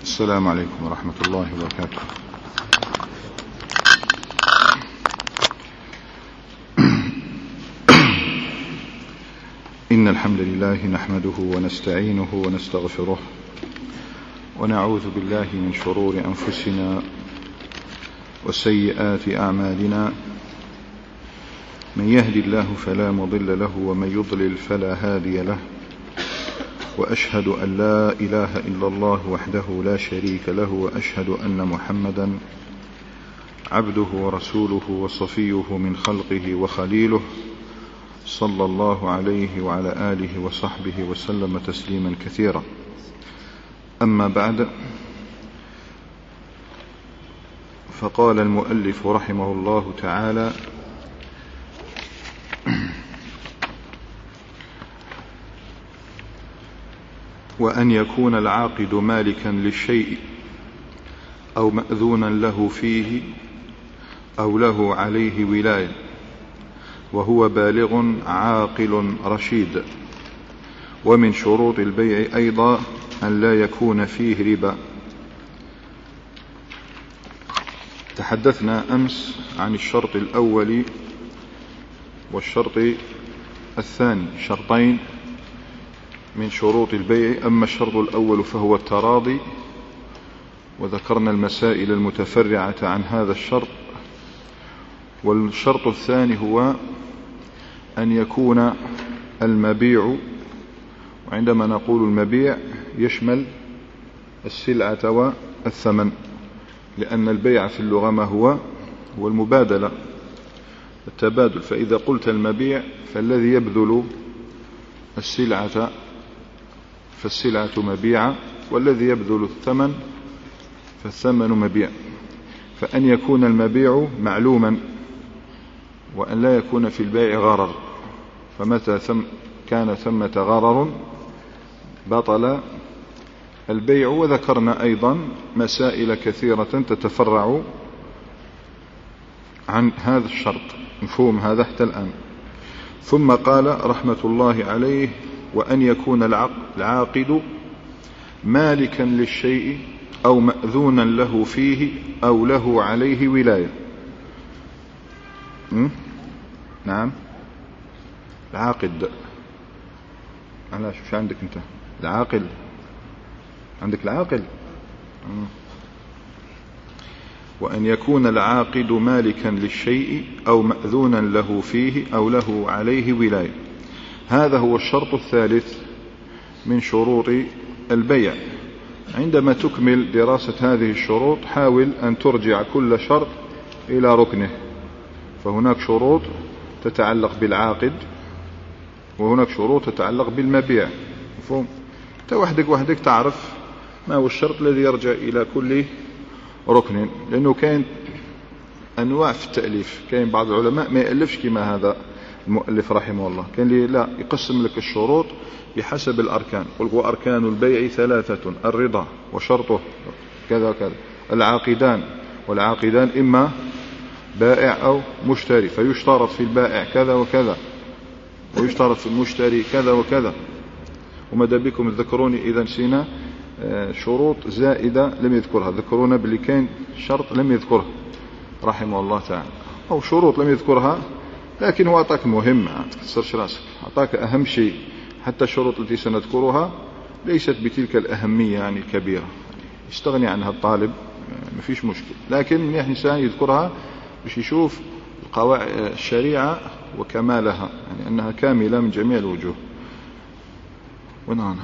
السلام عليكم ورحمة الله وبركاته. إن الحمد لله نحمده ونستعينه ونستغفره ونعوذ بالله من شرور أنفسنا وسيئات أعمالنا، من يهدي الله فلا مضل له ومن يضلل فلا هادي له، وأشهد أن لا إله إلا الله وحده لا شريك له، وأشهد أن محمدا عبده ورسوله وصفيه من خلقه وخليله، صلى الله عليه وعلى آله وصحبه وسلم تسليما كثيرا. أما بعد، فقال المؤلف رحمه الله تعالى: وأن يكون العاقد مالكا للشيء أو مأذونا له فيه أو له عليه ولاية، وهو بالغ عاقل رشيد. ومن شروط البيع أيضا أن لا يكون فيه ربا. تحدثنا أمس عن الشرط الأول والشرط الثاني، شرطين من شروط البيع. أما الشرط الأول فهو التراضي، وذكرنا المسائل المتفرعة عن هذا الشرط. والشرط الثاني هو أن يكون المبيع، وعندما نقول المبيع يشمل السلعة والثمن، لأن البيع في اللغة ما هو المبادلة، التبادل. فإذا قلت المبيع فالذي يبذل السلعة فالسلعة مبيعة، والذي يبذل الثمن فالثمن مبيع. فأن يكون المبيع معلوما، وأن لا يكون في البيع غرر، فمتى كان ثمة غرر بطل البيع. وذكرنا أيضا مسائل كثيرة تتفرع عن هذا الشرط، مفهوم هذا حتى الآن. ثم قال رحمة الله عليه: وأن يكون العاقد مالكا للشيء أو مأذونا له فيه أو له عليه ولاية. نعم، العاقد. علاش وش عندك انت؟ العاقل عندك العاقل. وأن يكون العاقد مالكا للشيء أو مأذونا له فيه أو له عليه ولاية. هذا هو الشرط الثالث من شروط البيع. عندما تكمل دراسة هذه الشروط حاول أن ترجع كل شرط إلى ركنه. فهناك شروط تتعلق بالعاقد، وهناك شروط تتعلق بالمبيع، مفهوم؟ انت وحدك تعرف ما هو الشرط الذي يرجع إلى كل ركن، لأنه كان أنواع في التأليف. كان بعض العلماء ما يألفش كما هذا المؤلف رحمه الله، كان لي لا يقسم لك الشروط بحسب الأركان. قل: وأركان البيع ثلاثة: الرضا وشرطه كذا وكذا، العاقدان والعاقدان إما بائع أو مشتري، فيشترط في البائع كذا وكذا، ويشترط في المشتري كذا وكذا. وماذا بكم تذكروني إذا نسينا شروط زائدة لم يذكرها، ذكرونا باللي كان شرط لم يذكرها رحمه الله تعالى، أو شروط لم يذكرها، لكن هو أعطاك مهم، ما تكسرش راسك، أعطاك أهم شيء. حتى الشروط التي سنذكرها ليست بتلك الأهمية يعني الكبيرة، يستغني عنها الطالب ما فيش مشكل، لكن من الإنسان يذكرها باش يشوف القواعد الشريعة وكمالها، يعني أنها كاملة من جميع الوجوه. ونعم.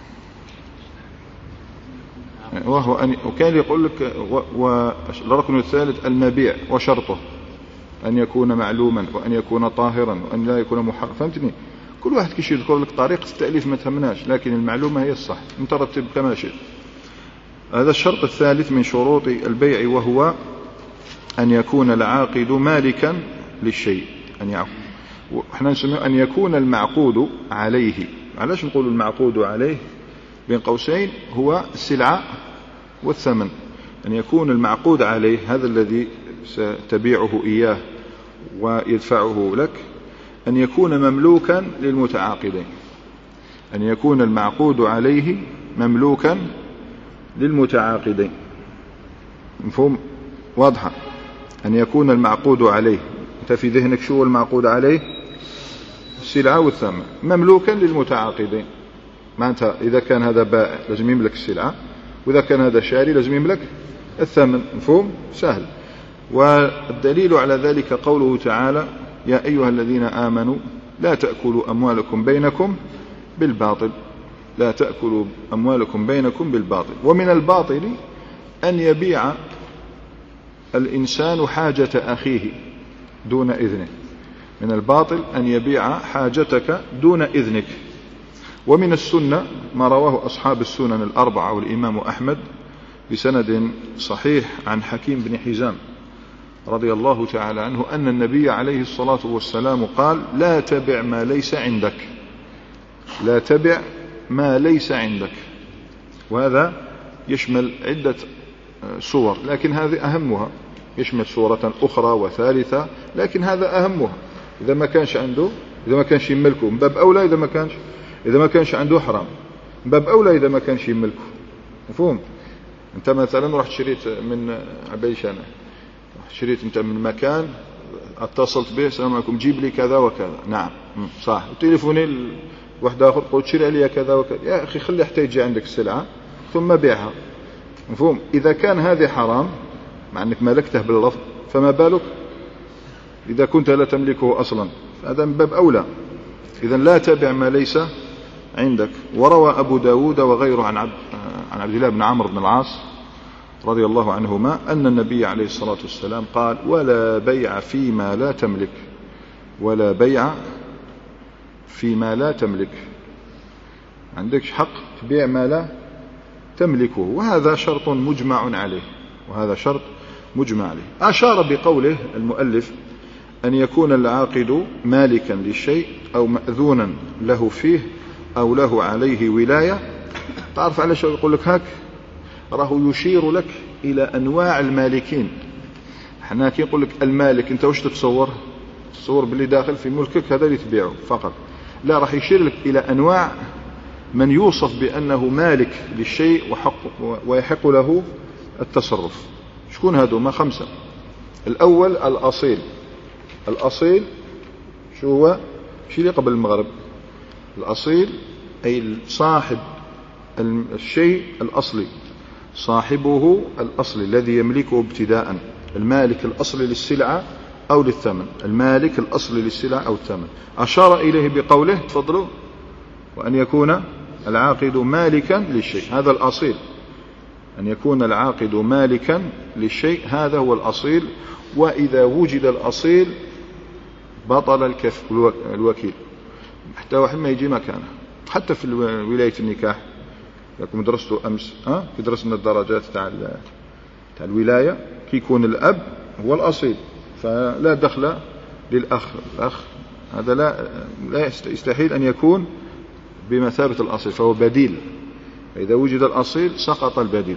وهو وكان يقول لك والركن الثالث المبيع وشرطه: أن يكون معلوما، وأن يكون طاهرا، وأن لا يكون محرم. فهمتني؟ كل واحد كيش يذكر لك طريقة التأليف ما تهمناش، لكن المعلومة هي الصح، مترتب كما شئت. هذا الشرط الثالث من شروط البيع، وهو أن يكون العاقد مالكا للشيء. احنا نسميه أن يكون المعقود عليه. علاش نقول المعقود عليه؟ بين قوسين هو السلعة والثمن. أن يكون المعقود عليه، هذا الذي ستبيعه إياه ويدفعه لك، أن يكون مملوكا للمتعاقدين. أن يكون المعقود عليه مملوكا للمتعاقدين. مفهوم؟ واضحة. أن يكون المعقود عليه، أنت في ذهنك شو المعقود عليه؟ السلعة والثمن، مملوكا للمتعاقدين. معناتها إذا كان هذا بائع لازم يملك السلعة، وإذا كان هذا شاري لازم يملك الثمن. مفهوم؟ سهل. والدليل على ذلك قوله تعالى: يا أيها الذين آمنوا لا تأكلوا أموالكم بينكم بالباطل. لا تأكلوا أموالكم بينكم بالباطل. ومن الباطل أن يبيع الإنسان حاجة أخيه دون إذنه. من الباطل أن يبيع حاجتك دون إذنك. ومن السنة ما رواه أصحاب السنن الأربعة والإمام أحمد بسند صحيح عن حكيم بن حزام رضي الله تعالى عنه أن النبي عليه الصلاة والسلام قال: لا تبع ما ليس عندك. لا تبع ما ليس عندك. وهذا يشمل عدة صور، لكن هذه أهمها. يشمل صورة أخرى وثالثة، لكن هذا أهمها. إذا ما كانش عنده، إذا ما كانش يملكه، من باب أولى. إذا ما كانش عنده حرام، من باب أولى إذا ما كانش يملكه. مفهوم؟ أنت مثلا رحت شريت من عبيش، أنا شريت أنت من مكان، اتصلت به: السلام عليكم، جيب لي كذا وكذا. نعم صح. وتليفوني واحد آخر: قلت شري لي كذا وكذا. يا أخي خلي حتى يجي عندك السلعة ثم بيعها. مفهوم؟ إذا كان هذا حرام مع أنك ملكته باللفظ، فما بالك إذا كنت لا تملكه أصلا؟ هذا من باب أولى. إذن لا تبع ما ليس عندك. وروى أبو داود وغيره عن عبد الله بن عمرو بن العاص رضي الله عنهما أن النبي عليه الصلاة والسلام قال: ولا بيع فيما لا تملك. ولا بيع فيما لا تملك. عندكش حق تبيع ما لا تملكه. وهذا شرط مجمع عليه. وهذا شرط مجمع عليه. أشار بقوله المؤلف أن يكون العاقد مالكا للشيء أو مأذونا له فيه أو له عليه ولاية. تعرف على شو يقول لك هاك؟ راه يشير لك إلى أنواع المالكين. احنا كي يقول لك المالك، أنت وش تتصور؟ تصور باللي داخل في ملكك هذا اللي تبيعه فقط. لا، راح يشير لك إلى أنواع من يوصف بأنه مالك للشيء ويحق له التصرف. شكون هذو؟ ما 5. الأول الأصيل. الأصيل شو هو؟ شو اللي قبل المغرب؟ الأصيل أي صاحب الشيء الأصلي، صاحبه الأصلي الذي يملكه ابتداء. المالك الأصلي للسلعة أو للثمن. المالك الأصلي للسلعة أو الثمن. أشار إليه بقوله، تفضلوا: وأن يكون العاقد مالكا للشيء. هذا الأصيل. أن يكون العاقد مالكا للشيء، هذا هو الأصيل. وإذا وجد الأصيل بطل الوكيل، حتى واحد ما يجي مكانه. حتى في ولاية النكاح، لكم درستوا أمس في درسنا الدرجات تاع الولاية، كي يكون الأب هو الأصيل فلا دخل للأخ. الأخ هذا لا يستحيل أن يكون بمثابة الأصيل، فهو بديل. إذا وجد الأصيل سقط البديل.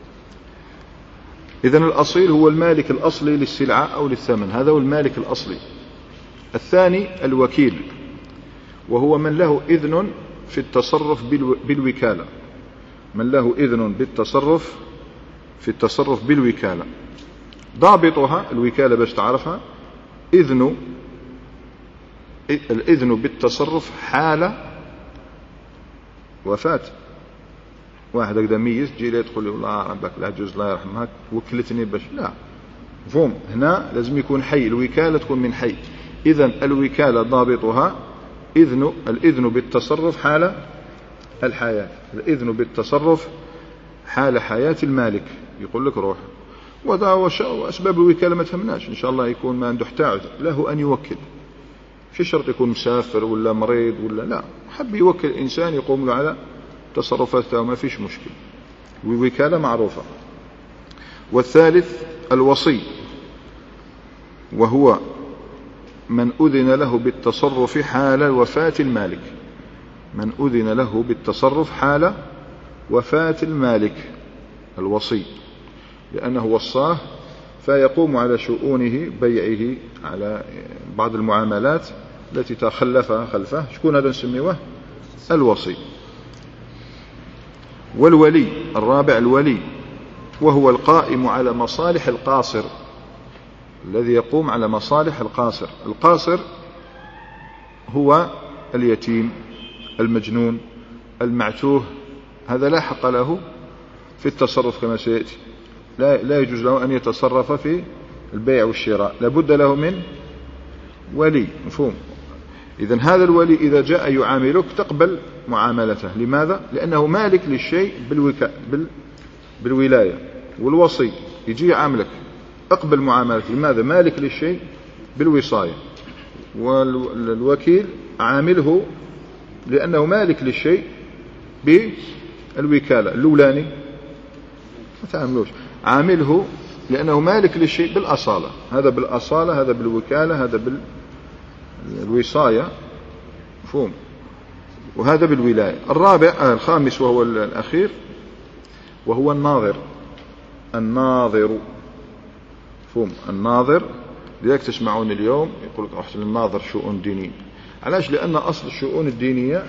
إذن الأصيل هو المالك الأصلي للسلعة أو للثمن. هذا هو المالك الأصلي. الثاني الوكيل، وهو من له إذن في التصرف بالوكالة. من له إذن في التصرف بالوكالة. ضابطها الوكالة باش تعرفها: الإذن بالتصرف حال وفاة. واحد هكذا ميز تجي لي تقول لي: والله ربك العجوز الله يرحمها وكلتني باش. لا، مفهوم؟ هنا لازم يكون حي. الوكالة تكون من حي. إذن الوكالة ضابطها الإذن بالتصرف حال الحياة. الإذن بالتصرف حال حياة المالك. يقول لك روح. وأسباب الوكالة ما تهمناش، إن شاء الله يكون ما عنده حتى عذر له أن يوكل. في شرط يكون مسافر ولا مريض ولا لا، حب يوكل إنسان يقوم له على تصرفاته وما فيش مشكل. والوكالة معروفة. والثالث الوصي، وهو من أذن له بالتصرف حال وفاة المالك. من أذن له بالتصرف حال وفاة المالك، الوصي، لأنه وصاه فيقوم على شؤونه، بيعه، على بعض المعاملات التي تخلفها خلفه. شكون هذا نسميه؟ الوصي. والولي الرابع الولي، وهو القائم على مصالح القاصر، الذي يقوم على مصالح القاصر. القاصر هو اليتيم، المجنون، المعتوه، هذا لا حق له في التصرف كما سيأتي، لا يجوز له أن يتصرف في البيع والشراء، لابد له من ولي. مفهوم؟ إذن هذا الولي إذا جاء يعاملك تقبل معاملته. لماذا؟ لأنه مالك للشيء بالولاية. والوصي يجي يعاملك اقبل معاملته. لماذا؟ مالك للشيء بالوصاية. والوكيل عامله لأنه مالك للشيء بالوكالة. اللولاني ما تعاملوش، عامله لأنه مالك للشيء بالأصالة، هذا بالأصالة، هذا بالوكالة، هذا بالوصاية. مفهوم؟ وهذا بالولاية. الخامس وهو الأخير وهو الناظر. الناظر، مفهوم؟ الناظر. لذلك تسمعون اليوم يقول لك رحت للناظر شؤون دينية. علاش؟ لأن أصل الشؤون الدينية،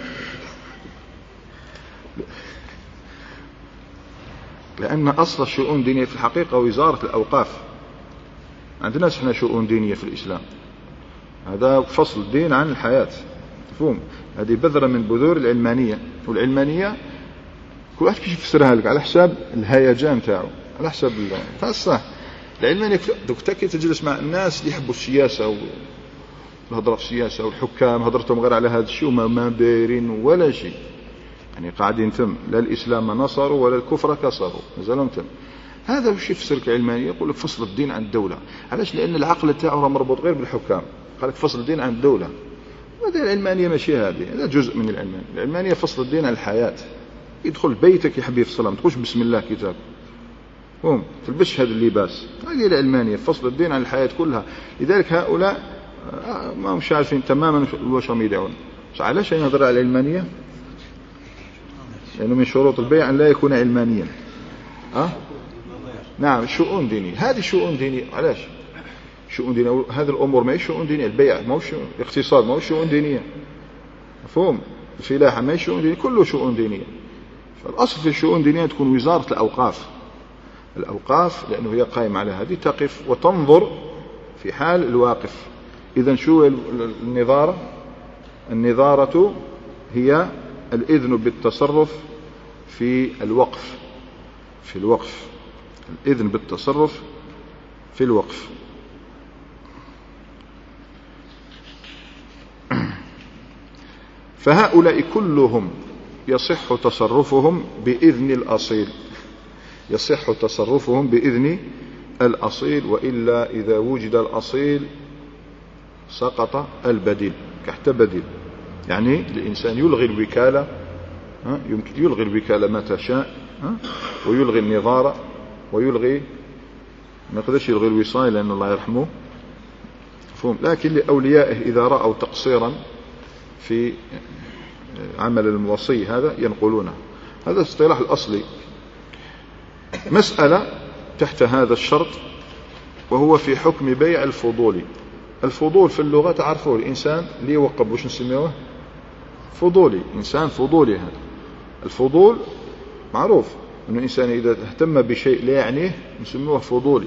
لأن أصل الشؤون الدينية في الحقيقة وزارة الأوقاف. عندنا احنا شؤون دينية في الإسلام، هذا فصل الدين عن الحياة. مفهوم؟ هذه بذرة من بذور العلمانية. والعلمانية كل واحد كيف يفسرها لك على حساب الهيجان تاعو، على حساب فالصح. العلمانية كي تجلس مع الناس اللي يحبوا السياسة والهضرة في السياسة، والحكام هضرتهم غير على هذا الشيء وما دايرين ولا شيء، يعني قاعدين تم، لا الإسلام نصروا ولا الكفر كسروا، مازالهم تم. هذا وش يفسر لك العلمانية؟ يقول لك فصل الدين عن الدولة. علاش؟ لأن العقل تاعه مربوط غير بالحكام، قال لك فصل الدين عن الدولة. وهذا العلمانية ماشي هذه، هذا جزء من العلمانية. العلمانية فصل الدين عن الحياة. يدخل بيتك يحب يفصلها، ما تقولش بسم الله كتاب، هم تلبسش هذا اللباس. هذه العلمانية، فصل الدين عن الحياة كلها. لذلك هؤلاء ما مش عارفين تماما واش هم يدعون. علاش ينهضر على العلمانية؟ لأنه من شروط البيع أن لا يكون علمانيا. نعم، شؤون دينية. هذه شؤون دينية. علاش شؤون دينية؟ هذه الأمور ما هي شؤون دينية. البيع ما هو الاقتصاد ما هو شؤون دينية. مفهوم؟ الفلاحة ما هي شؤون دينية، كله شؤون دينية. فالأصل في الشؤون الدينية تكون وزارة الأوقاف. الأوقاف لأنه هي قائمة على هذه، تقف وتنظر في حال الواقف. إذن شو النظارة؟ النظارة هي الإذن بالتصرف في الوقف. في الوقف، الإذن بالتصرف في الوقف. فهؤلاء كلهم يصح تصرفهم بإذن الأصيل، يصح تصرفهم بإذن الأصيل، وإلا إذا وجد الأصيل سقط البديل. كحت بديل، يعني الإنسان يلغي الوكالة، يمكن يلغي الوكالة متى شاء، ويلغي النظارة، ويلغي، ما قدرش يلغي الوصاية لأن الله يرحمه. مفهوم؟ لكن لأوليائه إذا رأوا تقصيرا في عمل الوصي هذا ينقلونه. هذا الاصطلاح الأصلي. مسألة تحت هذا الشرط، وهو في حكم بيع الفضول. الفضول في اللغة تعرفوه، الإنسان اللي يوقب وش نسميه؟ فضولي. إنسان فضولي. هذا الفضول معروف أنه الإنسان إذا اهتم بشيء لا يعنيه نسميه فضولي.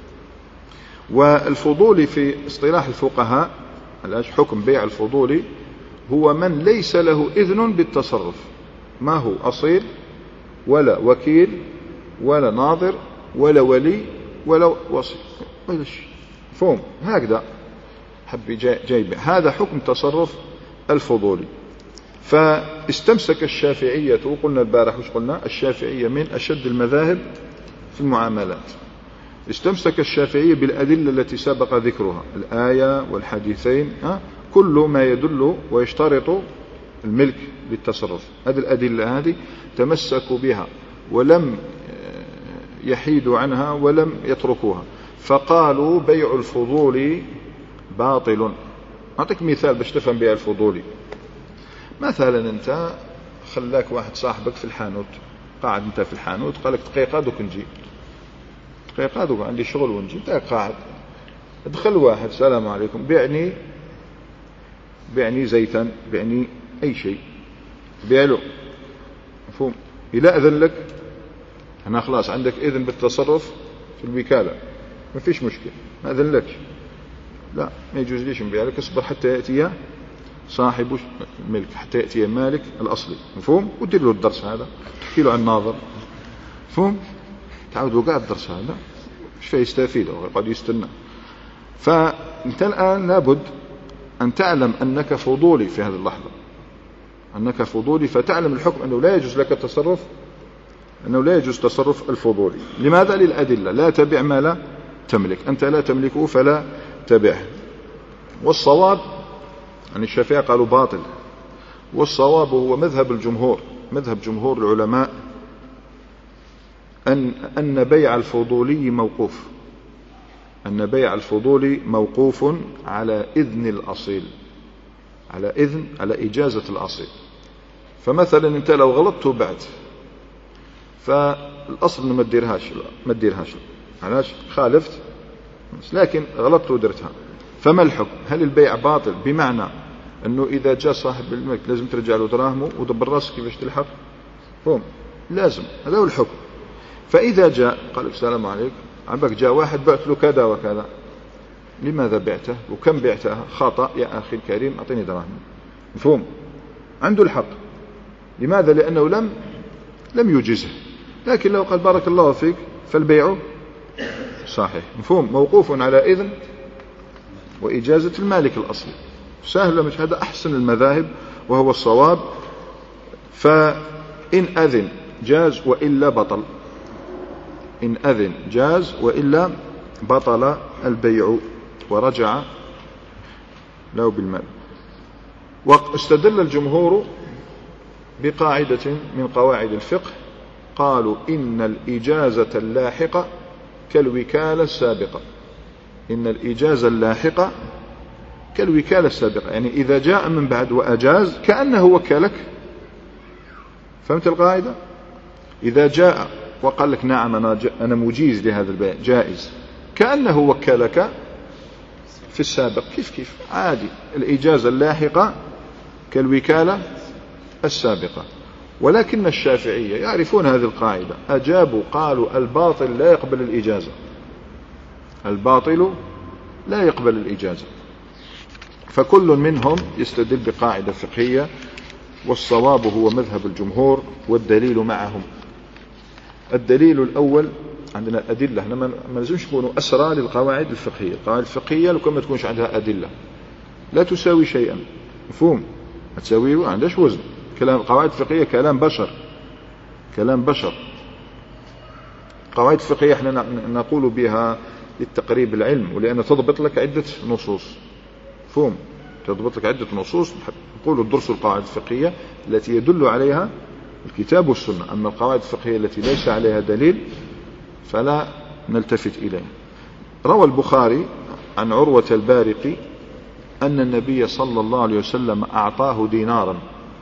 والفضولي في اصطلاح الفقهاء حكم بيع الفضولي هو من ليس له إذن بالتصرف، ما هو أصيل ولا وكيل ولا ناظر ولا ولي ولا وصي ولا شيء. مفهوم؟ هكذا حب جايب. هذا حكم تصرف الفضولي. فاستمسك الشافعية، وقلنا البارح وش قلنا؟ الشافعية من أشد المذاهب في المعاملات. استمسك الشافعية بالأدلة التي سبق ذكرها، الآية والحديثين، كل ما يدل ويشترط الملك للتصرف. هذه الأدلة هذه تمسكوا بها ولم يحيدوا عنها ولم يتركوها، فقالوا بيع الفضول باطل. أعطيك مثال باش تفهم بيع الفضولي. مثلا أنت خلاك واحد صاحبك في الحانوت، قاعد أنت في الحانوت، قالك دقيقة دوك نجي، دقيقة دوك عندي شغل ونجي. أنت قاعد، دخل واحد السلام عليكم، بيعني زيتا، بيعني أي شيء، بيع له. مفهوم؟ إذا أذن لك هنا خلاص عندك إذن بالتصرف في الوكالة، ما فيش مشكلة، ما أذن لك لا ما يجوز ليش نبيع لك، اصبر حتى يأتي صاحب الملك، حتى يأتي المالك الأصلي. مفهوم؟ ودير له الدرس هذا، تحكي له عن الناظر. مفهوم؟ تعود له قاعد الدرس هذا مش فيه يستفيد أو قد يستنى. فأنت الآن لابد أن تعلم أنك فضولي في هذه اللحظة، أنك فضولي، فتعلم الحكم أنه لا يجوز لك التصرف، أنه لا يجوز تصرف الفضولي. لماذا؟ للأدلة. لا تبع ما لا تملك، أنت لا تملكه فلا تبعه. والصواب يعني الشافعية قالوا باطل، والصواب هو مذهب الجمهور، مذهب جمهور العلماء، أن بيع الفضولي موقوف، أن بيع الفضولي موقوف على إذن الأصيل، على إجازة الأصيل. فمثلا أنت لو غلطت بعد، فالأصل ما تديرهاش، علاش خالفت، لكن غلطت ودرتها، فما الحكم؟ هل البيع باطل بمعنى أنه إذا جاء صاحب الملك لازم ترجع له دراهمه ودبر راسك كيفاش تلحق؟ فهم لازم، هذا هو الحكم. فإذا جاء قال السلام عليكم، عبك جاء واحد بعت له كذا وكذا، لماذا بعته وكم بعتها؟ خطأ يا أخي الكريم، أعطيني دراهم. مفهوم؟ عنده الحق. لماذا؟ لأنه لم يجزه. لكن لو قال بارك الله فيك فالبيع صحيح. مفهوم؟ موقوف على إذن وإجازة المالك الأصلي. سهل مش هذا أحسن المذاهب وهو الصواب. فإن أذن جاز وإلا بطل، إن أذن جاز وإلا بطل البيع ورجع له بالمال. واستدل الجمهور بقاعدة من قواعد الفقه، قالوا إن الإجازة اللاحقة كالوكالة السابقة، إن الإجازة اللاحقة كالوكالة السابقة، يعني إذا جاء من بعد وأجاز كأنه وكلك. فهمت القاعدة؟ إذا جاء وقال لك نعم أنا مجيز لهذا البيع جائز، كأنه وكلك في السابق. كيف عادي، الإجازة اللاحقة كالوكالة السابقة. ولكن الشافعية يعرفون هذه القاعدة، أجابوا قالوا الباطل لا يقبل الإجازة، الباطل لا يقبل الإجازة. فكل منهم يستدل بقاعدة فقهية، والصواب هو مذهب الجمهور والدليل معهم. الدليل الأول عندنا الأدلة، احنا ما لازمش نكونوا أسرى للقواعد الفقهية. القواعد الفقهية لو كان ما تكونش عندها أدلة لا تساوي شيئا. مفهوم؟ ما تساوي، ما عندهاش وزن. كلام القواعد الفقهية كلام بشر، كلام بشر. قواعد فقهية احنا نقول بها للتقريب العلم، ولأن تضبط لك عدة نصوص. مفهوم؟ تضبط لك عدة نصوص. نقول الدرس القواعد الفقهية التي يدل عليها الكتاب والسنة، أما القواعد الفقهية التي ليس عليها دليل فلا نلتفت إليها. روى البخاري عن عروة البارقي أن النبي صلى الله عليه وسلم أعطاه دينارا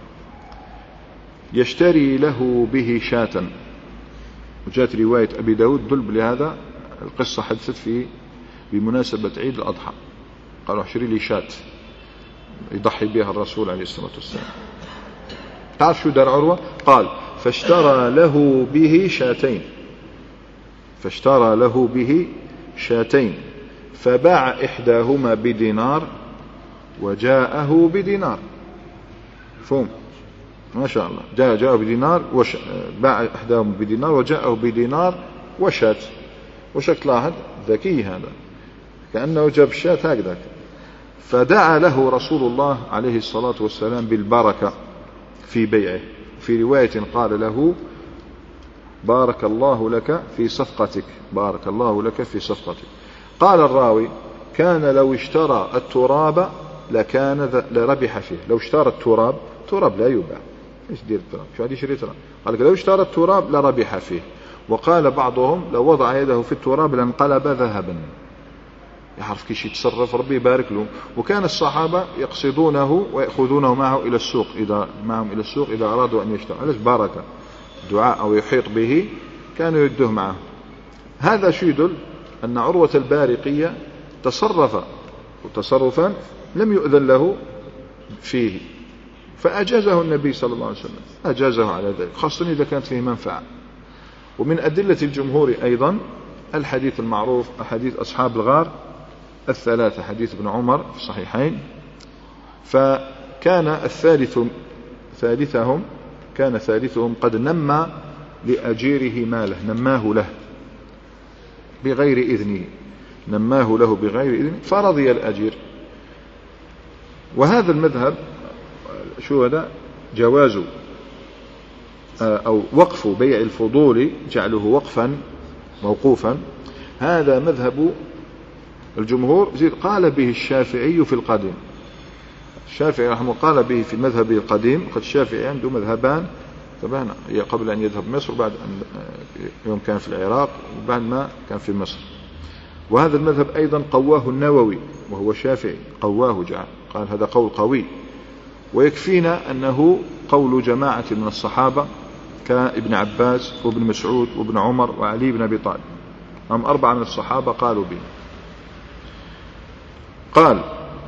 يشتري له به شاة. وجاءت رواية أبي داود تدل لهذا. القصة حدثت بمناسبة عيد الأضحى، قالوا اشتري لي شاة يضحي بها الرسول عليه الصلاة والسلام. تعرف شو دار عروة؟ قال فاشترى له به شاتين، فاشترى له به شاتين فباع إحداهما بدينار وجاءه بدينار. فهم؟ ما شاء الله، جاءه بدينار باع إحداهما بدينار وجاءه بدينار وشات. وشك لاحظ ذكي هذا، كأنه جاب الشات هكذا. فدعا له رسول الله عليه الصلاة والسلام بالبركة في بيعه. في رواية قال له بارك الله لك في صفقتك، بارك الله لك في صفقتك. قال الراوي كان لو اشترى التراب لكان لربح فيه. لو اشترى التراب، تراب لا يباع، ايش دير التراب؟ شو هذا يشتري تراب؟ قال لك لو اشترى التراب لربح فيه. وقال بعضهم لو وضع يده في التراب لانقلب ذهبا. يعرف كيش يتصرف، ربي يبارك له. وكان الصحابة يقصدونه ويأخذونه معه إلى السوق، إذا أرادوا أن يشتروا. علاش بركة دعاء أو يحيط به كانوا يدوه معه. هذا شو يدل أن عروة البارقية تصرف تصرفا لم يؤذن له فيه. فأجازه النبي صلى الله عليه وسلم، أجازه على ذلك، خاصة إذا كانت فيه منفعة. ومن أدلة الجمهور أيضا الحديث المعروف، حديث أصحاب الغار الثلاثة، حديث ابن عمر في الصحيحين. فكان ثالثهم قد نمى لأجيره ماله، نماه له بغير إذنه، فرضي الأجير. وهذا المذهب شو هذا؟ جواز أو وقف بيع الفضول، جعله وقفا موقوفا، هذا مذهب الجمهور. قال به الشافعي في القديم، الشافعي رحمه الله قال به في مذهبه القديم. قد الشافعي عنده مذهبان طبعا، قبل أن يذهب مصر، بعد أن يوم كان في العراق، وبعد ما كان في مصر. وهذا المذهب أيضا قواه النووي، وهو شافعي، قواه قال هذا قول قوي. ويكفينا أنه قول جماعة من الصحابة كابن عباس وابن مسعود وابن عمر وعلي بن أبي طالب، هم 4 من الصحابة قالوا به. قال: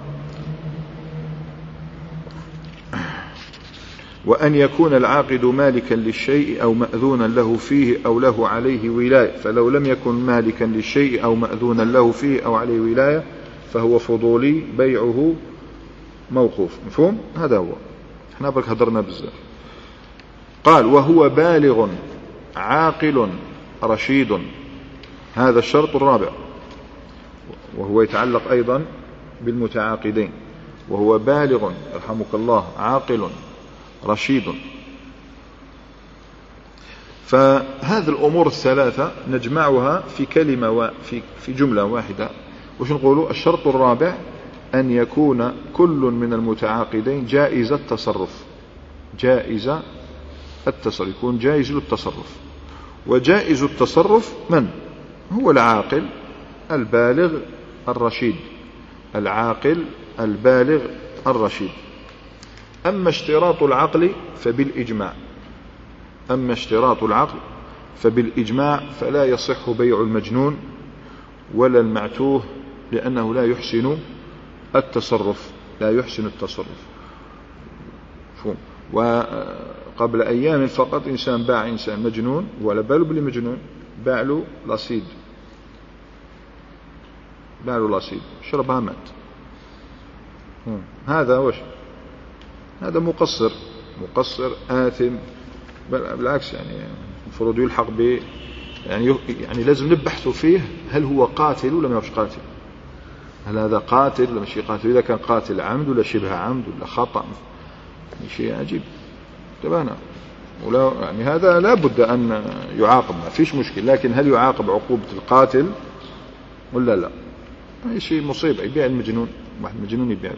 وأن يكون العاقد مالكا للشيء أو مأذونا له فيه أو له عليه ولاية، فلو لم يكن مالكا للشيء أو مأذونا له فيه أو عليه ولاية فهو فضولي، بيعه موقوف. مفهوم؟ هذا هو، احنا برك هدرنا بزاف. قال: وهو بالغ عاقل رشيد، هذا الشرط الرابع، وهو يتعلق أيضا بالمتعاقدين. وهو بالغ رحمك الله عاقل رشيد. فهذه الأمور الثلاثة نجمعها في كلمة في جملة واحدة. وش نقولوا؟ الشرط الرابع أن يكون كل من المتعاقدين جائز التصرف، يكون جائز للتصرف. وجائز التصرف من هو؟ العاقل البالغ الرشيد، العاقل البالغ الرشيد. أما اشتراط العقل فبالإجماع فلا يصح بيع المجنون ولا المعتوه، لأنه لا يحسن التصرف. وقبل أيام فقط إنسان باع إنسان مجنون، ولا باله بلي مجنون، باع له لصيد، شربها مات. هذا وش؟ هذا مقصر آثم، بالعكس، يعني المفروض يلحق ب يعني لازم نبحث فيه، هل هو قاتل ولا ما هوش قاتل؟ هل هذا قاتل ولا مش قاتل؟ إذا كان قاتل عمد ولا شبه عمد ولا خطأ، شيء عجيب تبانا. ولا يعني هذا لا بد أن يعاقب، ما فيش مشكل، لكن هل يعاقب عقوبة القاتل ولا لا؟ أي شيء مصيبة. يبيع المجنون، واحد مجنون يبيع له،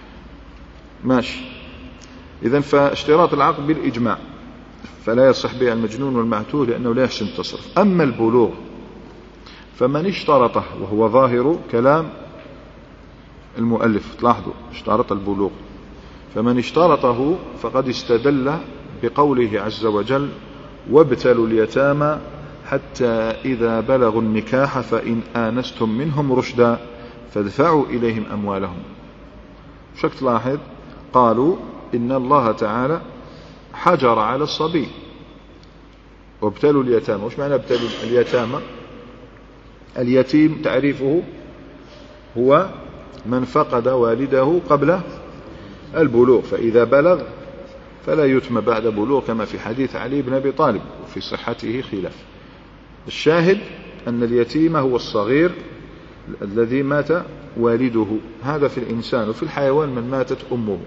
ماشي. إذن فاشتراط العقد بالإجماع، فلا يصح بيع المجنون والمعتوه لأنه لا يحسن التصرف. أما البلوغ فمن اشترطه، وهو ظاهر كلام المؤلف، تلاحظوا اشترط البلوغ، فمن اشترطه فقد استدل بقوله عز وجل: وابتلوا اليتامى حتى إذا بلغوا النكاح فإن آنستم منهم رشدا فادفعوا إليهم أموالهم. شك تلاحظ؟ قالوا إن الله تعالى حجر على الصبي، وابتلوا اليتامى. وش معنى ابتلوا اليتامى؟ اليتيم تعريفه هو من فقد والده قبل البلوغ، فإذا بلغ فلا يتم بعد بلوغ، كما في حديث علي بن أبي طالب، وفي صحته خلاف. الشاهد أن اليتيم هو الصغير الذي مات والده، هذا في الإنسان. وفي الحيوان من ماتت أمه،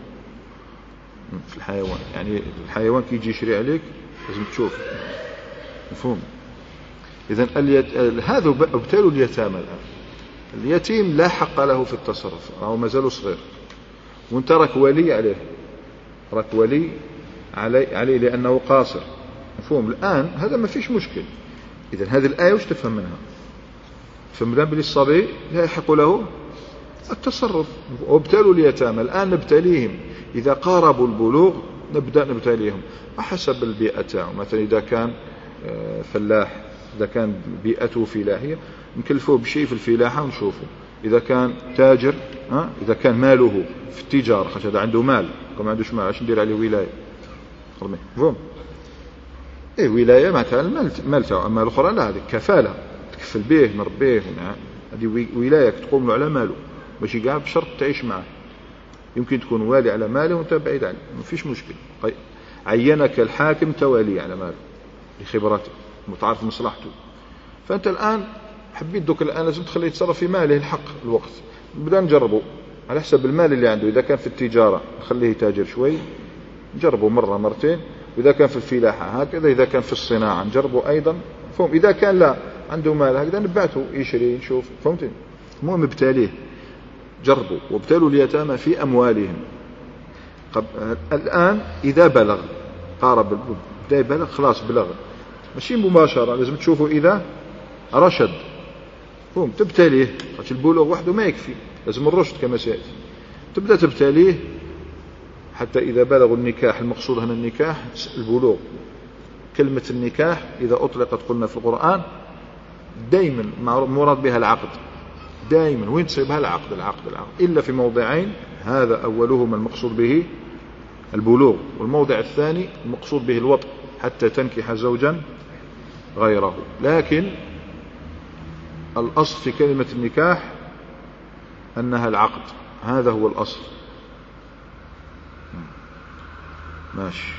في الحيوان، يعني الحيوان كي يجي يشري عليك لازم تشوف. مفهوم؟ إذن هذا ابتلوا اليتامى. الآن اليتيم لا حق له في التصرف، أو ما زال صغير، وانت رك ولي عليه، رك ولي عليه لأنه قاصر. مفهوم؟ الآن هذا ما فيش مشكل. إذن هذه الآية وش تفهم منها؟ فمدام بالصبي لا يحق له التصرف. وابتلوا اليتامى، الآن نبتليهم، إذا قاربوا البلوغ نبدأ نبتليهم حسب البيئة تاعهم. مثلا إذا كان فلاح، إذا كان بيئته فلاحية نكلفوه بشيء في الفلاحة ونشوفه. إذا كان تاجر، إذا كان ماله في التجارة، هذا عنده مال ما عندوش مال اش ندير عليه ولاية فهم ولاية معناتها المال تاعو. اما الاخرى لا، هذه كفالة تكفل به نربيه، هذه ولاية تقوم له على ماله ماشي كاع بشرط تعيش معه. يمكن تكون والي على ماله وانت بعيد عنه ما فيش مشكل. عينك الحاكم توالي على ماله لخبرته وتعرف مصلحته. فانت الان حبيت دوك الان لازم تخليه يتصرف في ماله الحق الوقت. بدنا نجربه على حسب المال اللي عنده. اذا كان في التجارة نخليه يتاجر شوي نجربه مرة مرتين، واذا كان في الفلاحة هكذا، اذا كان في الصناعة نجربه ايضا فهم. اذا كان لا عنده مال هكذا نبعته يشري نشوف فهمتني. المهم ابتاليه جربوا وابتلوا اليتامى في أموالهم. الآن إذا بلغ قارب بدأ يبلغ خلاص بلغ ماشي مباشرة، لازم تشوفوا إذا رشد فهم تبتليه. البلوغ وحده ما يكفي، لازم الرشد كما سيأتي. تبدأ تبتليه حتى إذا بلغوا النكاح. المقصود هنا النكاح البلوغ. كلمة النكاح إذا أطلقت قلنا في القرآن دائما مراد بها العقد. دائما وين تصيبها العقد إلا في موضعين، هذا أولهما المقصود به البلوغ، والموضع الثاني المقصود به الوطء حتى تنكح زوجا غيره. لكن الأصل في كلمة النكاح أنها العقد، هذا هو الأصل. ماشي.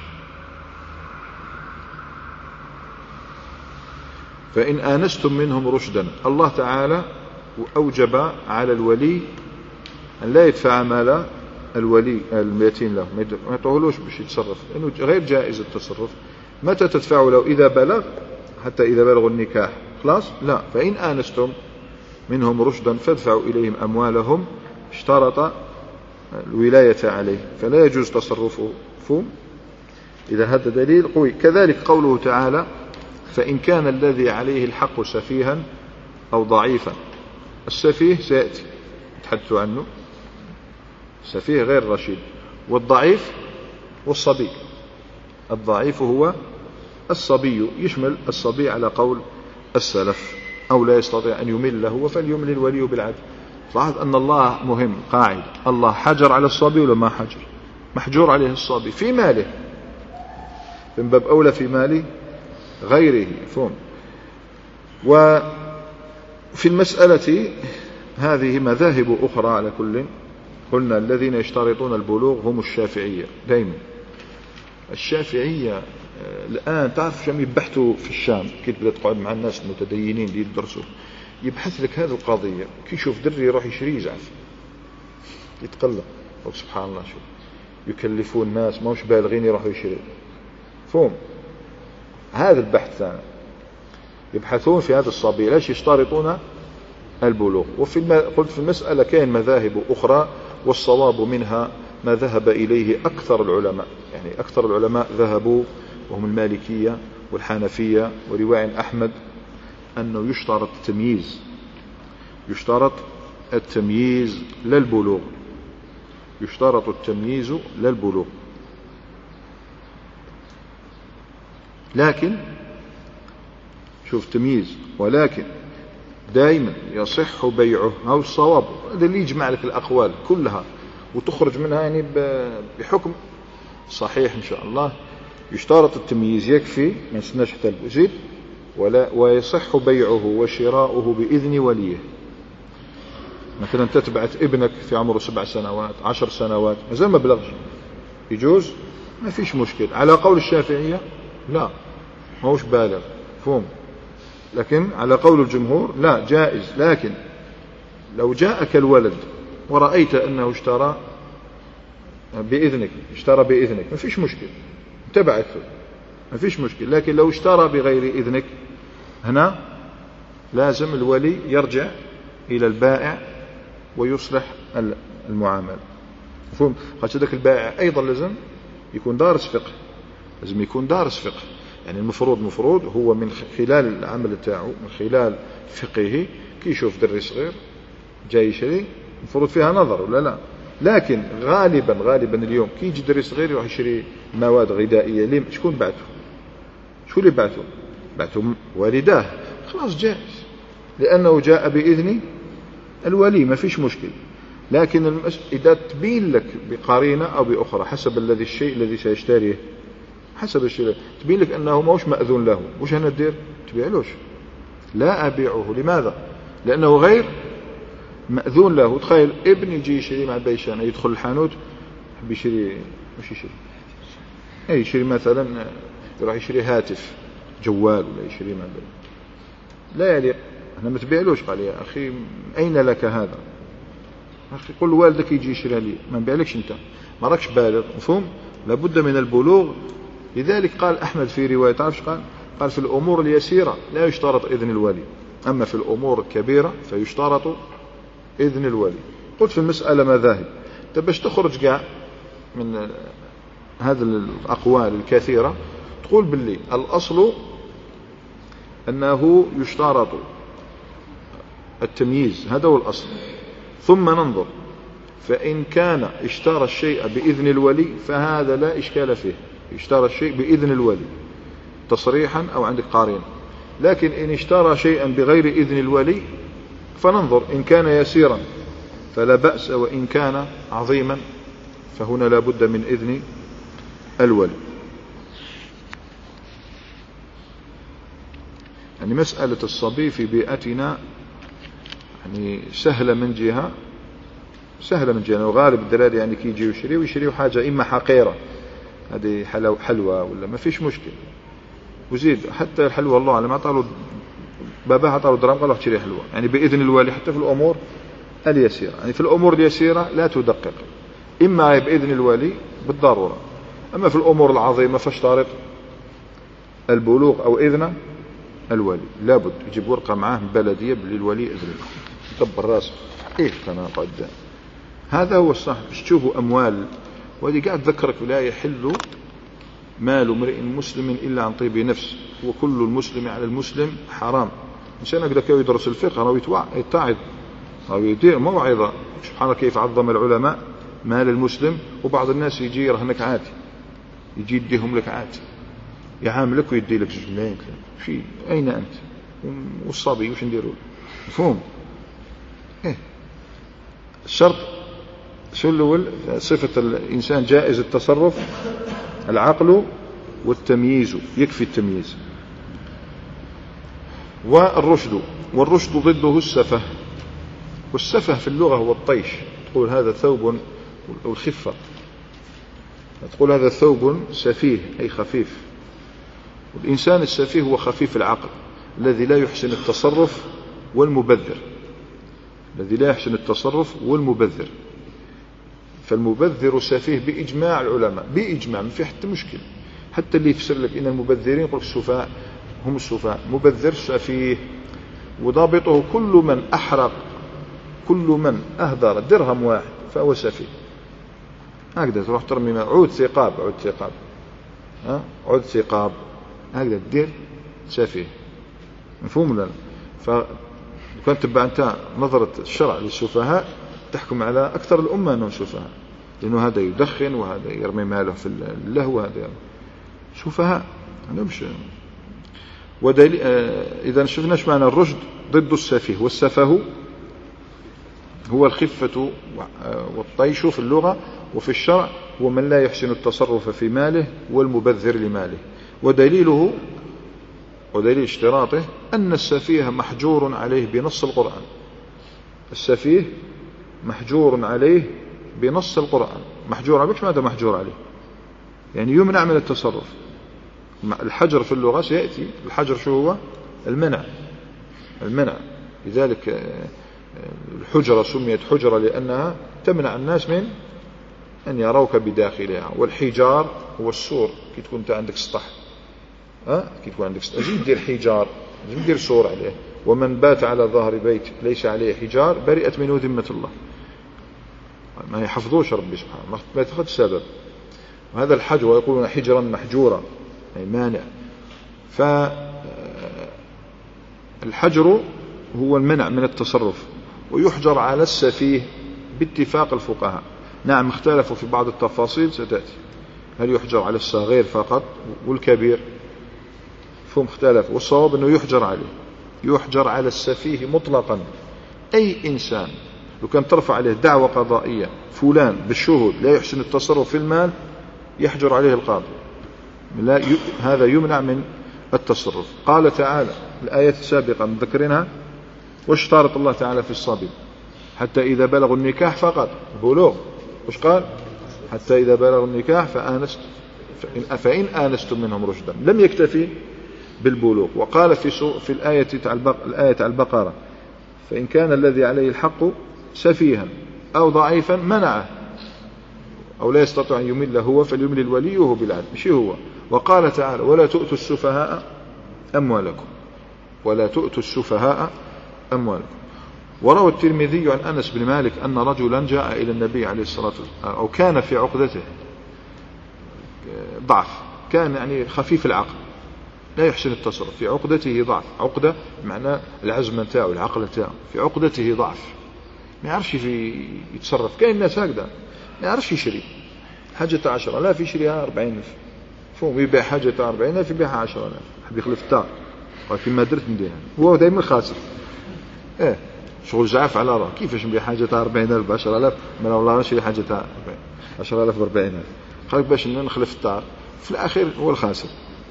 فإن آنستم منهم رشدا، الله تعالى وأوجب على الولي أن لا يدفع مال الولي اليتيم له، ما يعطوهلوش باش يتصرف لأنه غير جائز التصرف. متى تدفع له؟ إذا بلغ، حتى إذا بلغوا النكاح خلاص لا. فإن آنستم منهم رشدا فادفعوا إليهم أموالهم. اشترط الولاية عليه فلا يجوز تصرفه إذا هذا دليل قوي. كذلك قوله تعالى فإن كان الذي عليه الحق سفيها أو ضعيفا. السفيه سيأتي نتحدث عنه، سفيه غير رشيد. والضعيف والصبي. الضعيف هو الصبي، يشمل الصبي على قول السلف، أو لا يستطيع أن يمل له فليمل الولي بالعدل. لاحظ أن الله مهم قاعد، الله حجر على الصبي ولا ما حجر؟ محجور عليه الصبي في ماله، من باب أولى في مال غيره فهم. وفي المسألة هذه مذاهب أخرى على كل. قلنا الذين يشترطون البلوغ هم الشافعية دائما. الشافعية الآن تعرف شو يبحثوا في الشام، كي تبدأ تقعد مع الناس المتدينين اللي يدرسوا يبحث لك هذه القضية. كي يشوف دري يروح يشري زعف يتقلق، سبحان الله شو يكلفون الناس ما هوش بالغين يروحوا يشري فهم. هذا البحث ثاني يبحثون في هذا الصبي ليش يشترطون البلوغ. قلت في المسألة كاين مذاهب أخرى، والصواب منها ما ذهب إليه أكثر العلماء. يعني أكثر العلماء ذهبوا وهم المالكية والحنفية ورواية أحمد أنه يشترط التمييز، يشترط التمييز للبلوغ، يشترط التمييز للبلوغ. لكن شوف تمييز، ولكن دائما يصح بيعه أو الصواب. هذا اللي يجمع لك الأقوال كلها وتخرج منها يعني بحكم صحيح إن شاء الله. يشترط التمييز يكفي ما نستناش حتى الوزير، ويصح بيعه وشراؤه بإذن وليه. مثلا تتبعت ابنك في عمره 7 سنوات 10 سنوات مازال ما بلغش، يجوز ما فيش مشكل. على قول الشافعية لا ما هوش بالغ فهم، لكن على قول الجمهور لا جائز. لكن لو جاءك الولد ورأيت أنه اشترى بإذنك ما فيش مشكل، تبعته ما فيش مشكل. لكن لو اشترى بغير إذنك هنا لازم الولي يرجع إلى البائع ويصلح المعاملة فهم. خاطر ذاك البائع أيضا لازم يكون دارس فقه، لازم يكون دارس فقه. يعني المفروض هو من خلال العمل تاعه من خلال فقهه كي يشوف دري صغير جاي يشري المفروض فيها نظر ولا لا. لكن غالبا اليوم كي يجي دري صغير يروح يشري مواد غذائية. ليه؟ شكون بعته؟ شو اللي بعته والداه، خلاص جائز لأنه جاء بإذن الولي ما فيش مشكل. لكن إذا تبين لك بقرينة أو بأخرى حسب الشيء الذي سيشتريه، حسب الشيء تبين لك أنه موش مأذون له، وش هنا تدير؟ تبيعلوش. لا أبيعه. لماذا؟ لأنه غير مأذون له. تخيل ابن يجي يشتري مع بيشان، يدخل الحانوت بيشتري، مش يشتري، يشتري مثلا، يروح يشتري هاتف جوال ولا يشتري ما لا يليق، أنا ما تبيعلوش. قال يا أخي أين لك هذا؟ أخي قل والدك يجي يشتري لي، ما نبيعلكش أنت، ما راكش بالغ. مفهوم؟ لابد من البلوغ. لذلك قال أحمد في رواية، تعرفش قال في الأمور اليسيرة لا يشترط إذن الولي، أما في الأمور الكبيرة فيشترط إذن الولي. قلت في المسألة مذاهب. باش تخرج كاع من هذه الأقوال الكثيرة تقول باللي الأصل أنه يشترط التمييز، هذا هو الأصل، ثم ننظر. فإن كان اشترى الشيء بإذن الولي فهذا لا إشكال فيه، اشترى الشيء بإذن الولي تصريحا أو عندك قارين. لكن إن اشترى شيئا بغير إذن الولي فننظر، إن كان يسيرا فلا بأس، وإن كان عظيما فهنا لا بد من إذن الولي. يعني مسألة الصبي في بيئتنا يعني سهلة من جهة، وغالب الدلال يعني كي يجي ويشريوا حاجة إما حقيرة، هذه حلوى ولا ما فيش مشكل، وزيد حتى الحلوى الله على ما طالوا باباها عطاله درهم قالوا اشتري حلوى، يعني بإذن الوالي حتى في الأمور اليسيرة. يعني في الأمور اليسيرة لا تدقق، إما بإذن الوالي بالضرورة، أما في الأمور العظيمة فاشترط البلوغ أو إذن الولي. لابد يجيب ورقة معاه من بلدية للولي إذن، يكبر راسه كان قد هذا هو الصح. باش تشوفوا أموال، وهذه قاعد تذكرك لا يحل مال امرئ مسلم إلا عن طيب نفس، وكل المسلم على المسلم حرام. إنسان هكذا كي يدرس الفقه أو يتعظ أو يدير موعظة، سبحان كيف عظم العلماء مال المسلم. وبعض الناس يجي يرهنك عادي، يجي يديهم لك عادي، يعاملك ويدي لك 2 ملايين شيء، أين أنت؟ والصبي وش نديروا؟ مفهوم؟ الشرط شو الأول؟ صفة الإنسان جائز التصرف، العقل والتمييز، يكفي التمييز. والرشد ضده السفه، والسفه في اللغة هو الطيش. تقول هذا ثوب، أو الخفة، تقول هذا ثوب سفيه أي خفيف. والإنسان السفيه هو خفيف العقل الذي لا يحسن التصرف والمبذر، فالمبذر سفيه بإجماع العلماء، بإجماع، ما في حتى مشكل. حتى اللي يفسر لك إن المبذرين يقول السفهاء هم السفهاء، مبذر سفيه. وضابطه كل من أهدر درهم واحد فهو سفيه. هكذا تروح ترمي عود ثقاب هكذا تدير سفيه. مفهوم ولا لا؟ فكنت تبع أنت نظرة الشرع للسفهاء تحكم على أكثر الأمة أنهم سفهاء، لأنه هذا يدخن وهذا يرمي ماله في اللهو، هذا سفهاء. مش إذا شفنا ايش معنى الرشد ضد السفيه. والسفه هو الخفة والطيش في اللغة، وفي الشرع هو من لا يحسن التصرف في ماله والمبذر لماله. ودليل اشتراطه أن السفيه محجور عليه بنص القرآن. السفيه محجور عليه بنص القرآن. محجور عليه، ماذا محجور عليه؟ يعني يمنع من التصرف. الحجر في اللغة سيأتي. الحجر شو هو؟ المنع. لذلك الحجرة سميت حجرة لأنها تمنع الناس من أن يروك بداخلها. والحجار هو السور، كي تكون أنت عندك سطح، كي تكون عندك سطح لازم دير حجار، لازم دير سور عليه. ومن بات على ظهر بيت ليس عليه حجار برئت منه ذمة الله. ما يحفظوش ربي سبحانه، ما يتخذ سبب. وهذا الحجر، ويقولون حجرا محجورا أي مانع. فالحجر هو المنع من التصرف. ويحجر على السفيه باتفاق الفقهاء. نعم اختلفوا في بعض التفاصيل ستأتي، هل يحجر على الصغير فقط والكبير؟ فهم اختلف، والصواب أنه يحجر عليه، يحجر على السفيه مطلقا. أي إنسان لو كان ترفع عليه دعوة قضائية فلان بالشهود لا يحسن التصرف في المال يحجر عليه القاضي، هذا يمنع من التصرف. قال تعالى الآية السابقة مذكرينها، واشترط الله تعالى في الصبي حتى إذا بلغوا النكاح فقط، بلوغ، وش قال؟ حتى إذا بلغوا النكاح فإن آنستم منهم رشدا، لم يكتفي بالبلوغ. وقال في الآية البقرة فإن كان الذي عليه الحق سفيها أو ضعيفا منعه أو لا يستطيع أن يمل هو فليملل وليه بالعدل، مش هو. وقال تعالى ولا تؤتوا السفهاء أموالكم، ولا تؤتوا السفهاء أموالكم. وروى الترمذي عن أنس بن مالك أن رجلا جاء إلى النبي عليه الصلاة والسلام، أو كان في عقدته ضعف، كان يعني خفيف العقل لا يحسن التصرف، في عقدته ضعف، عقدة معناه العزم تاعه العقل تاعه، في عقدته ضعف، ما يعرفش يتصرف. كاين الناس هكذا ما يعرفش يشري حاجة 10,000 يشريها 40,000، فهم يبيع حاجة 40,000 يبيعها 10,000، حب يخلف الدار قال كيما درت نديرها، هو دائما خاسر. شغل زعف على راه، كيفاش نبيع حاجة 40,000 ب 10,000؟ ما والله نشري حاجة 10,000 ب 40,000، قال باش نخلف الدار، في الأخير هو الخاسر.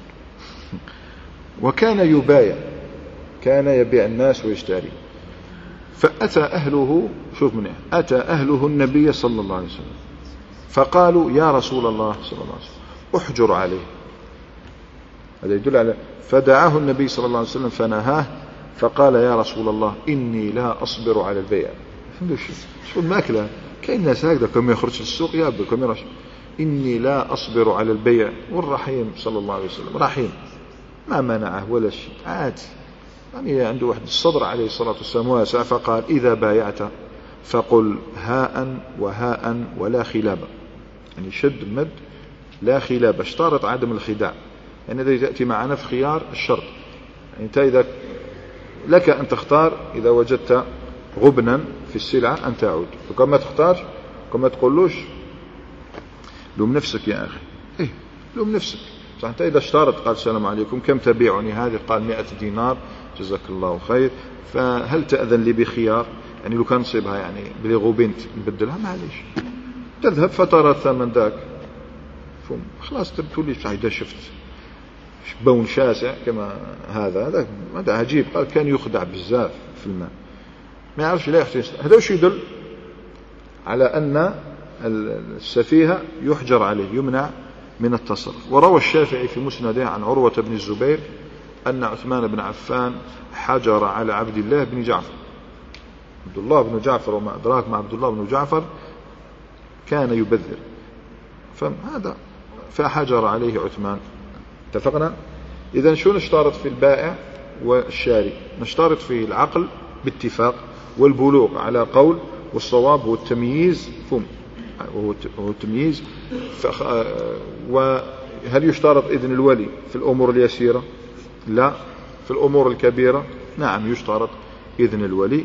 وكان يبايع، كان يبيع الناس ويشتري. فأتى أهله، شوف منه، أتى أهله النبي صلى الله عليه وسلم فقالوا يا رسول الله صلى الله عليه وسلم احجر عليه. هذا يدل على، فدعاه النبي صلى الله عليه وسلم فنهاه فقال يا رسول الله إني لا أصبر على البيع. شو الماكلة، كاين ناس هكذا كم يخرج السوق يابل كم يرش، إني لا أصبر على البيع. والرحيم صلى الله عليه وسلم رحيم، ما منعه ولا شيء، عادي، يعني عنده واحد الصبر عليه الصلاة والسلام واسع. فقال إذا بايعت فقل هاء وهاء ولا خلابة، يعني شد مد لا خلابة، اشترط عدم الخداع، يعني إذا تأتي معنا في خيار الشرط، يعني أنت إذا لك أن تختار إذا وجدت غبنا في السلعة أن تعود، وكما تختار كما تقولوش لوم نفسك يا أخي، لوم نفسك. صح، أنت إذا اشترط قال السلام عليكم كم تبيعني هذه، قال 100 دينار جزاك الله خير، فهل تأذن لي بخيار؟ يعني لو كان نصيبها يعني بلي غوبين نبدلها معليش، تذهب فترى الثمن ذاك خلاص تبتوليش. إذا شفت بون شاسع كما هذا عجيب، قال كان يخدع بزاف في المال، ما يعرفش لا يحتاج. هذا وش يدل على أن السفيه يحجر عليه، يمنع من التصرف. وروى الشافعي في مسنده عن عروة بن الزبير أن عثمان بن عفان حجر على عبد الله بن جعفر، عبد الله بن جعفر وما أدراك مع عبد الله بن جعفر كان يبذر، فهذا فحجر عليه عثمان. اتفقنا؟ إذن شو نشترط في البائع والشاري؟ نشترط فيه العقل باتفاق، والبلوغ على قول، والصواب هو التمييز، هو التمييز. وهل يشترط إذن الولي في الأمور اليسيرة؟ لا. في الأمور الكبيرة نعم يشترط إذن الولي.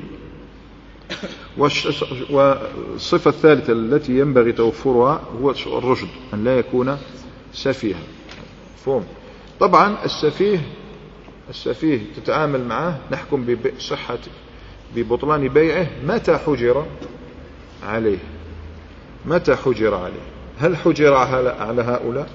والصفة الثالثة التي ينبغي توفرها هو الرشد، أن لا يكون سفيها. فهم. طبعا السفيه تتعامل معه، نحكم بصحة ببطلان بيعه متى حجر عليه، متى حجر عليه. هل حجر على هؤلاء؟